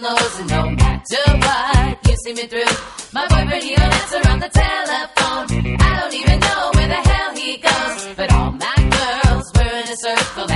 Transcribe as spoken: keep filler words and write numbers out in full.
knows, and no matter what you see me through, my boyfriend, he'll answer on the telephone. I don't even know where the hell he goes, but all my girls were in a circle.